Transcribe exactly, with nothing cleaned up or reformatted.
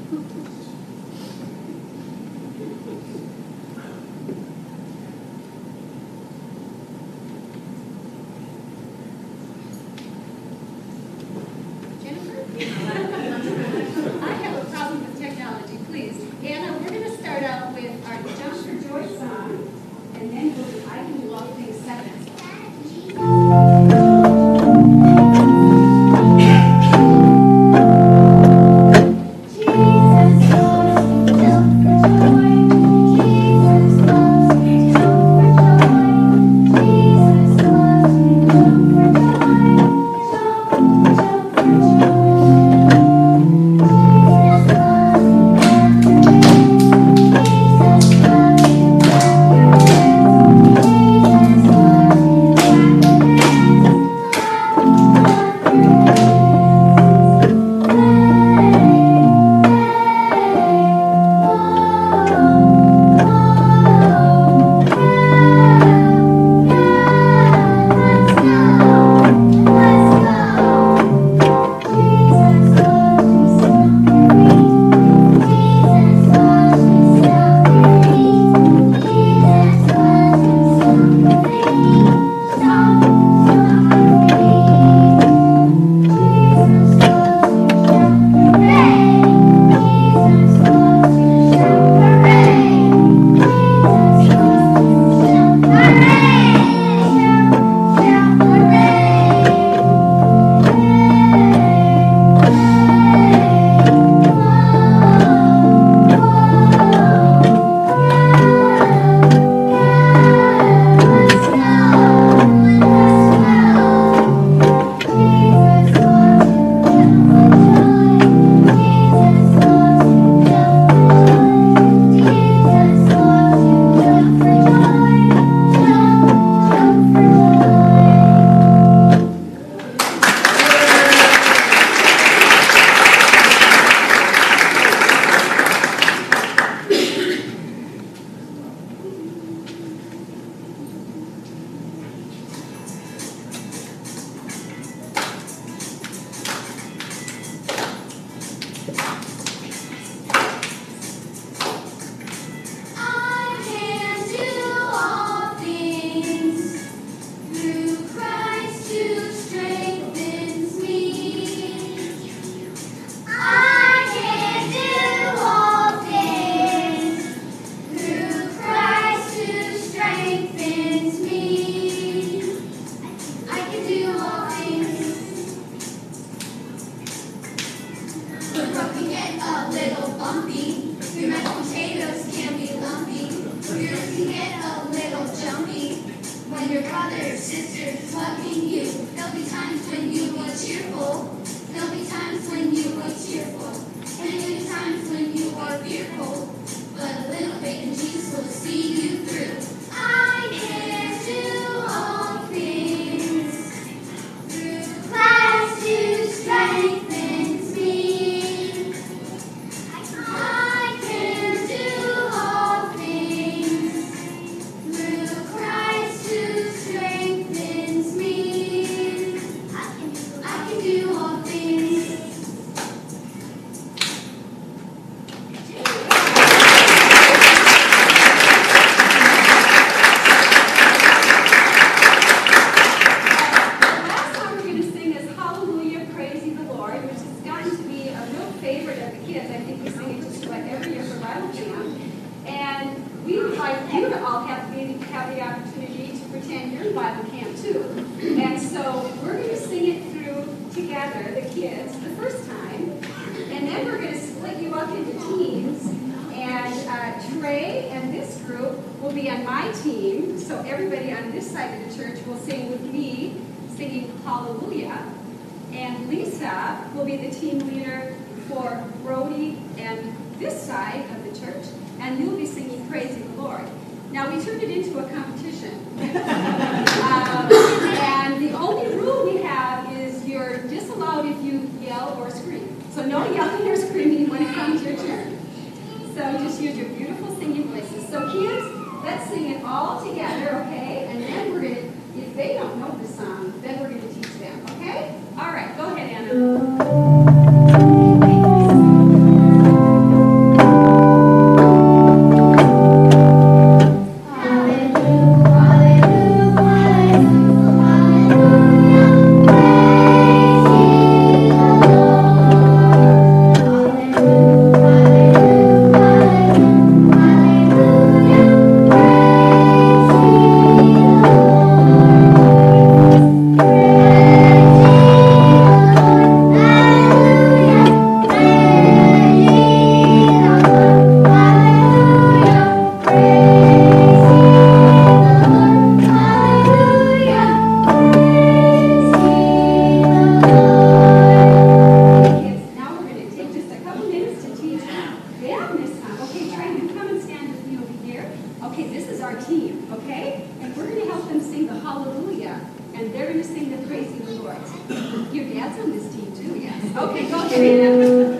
I have a problem with technology, please. Anna, we're going to start out with our Jump for Joy song, and then we'll do I Can Do All Things second. All right, go ahead, Anna. Okay, Trey, you come and stand with me over here. Okay, this is our team, okay? And we're going to help them sing the Hallelujah, and they're going to sing the Praise of the Lord. Your dad's on this team too, yes. Okay, go, Trina.